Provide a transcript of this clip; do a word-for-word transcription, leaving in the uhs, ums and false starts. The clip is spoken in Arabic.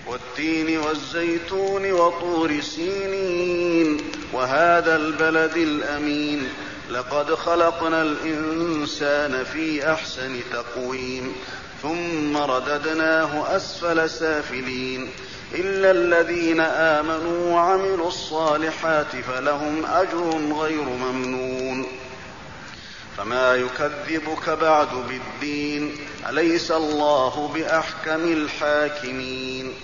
والتين والزيتون وطور سينين وهذا البلد الأمين لقد خلقنا الإنسان في أحسن تقويم ثم رددناه أسفل سافلين إلا الذين آمنوا وعملوا الصالحات فلهم أجر غير ممنون فما يكذبك بعد بالدين أليس الله بأحكم الحاكمين